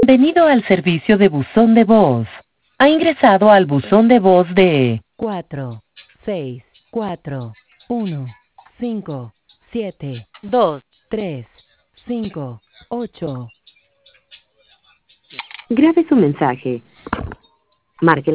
Bienvenido al servicio de buzón de voz. Ha ingresado al buzón de voz de 4, 6, 4, 1, 5, 7, 2, 3, 5, 8. Grabe su mensaje. Marque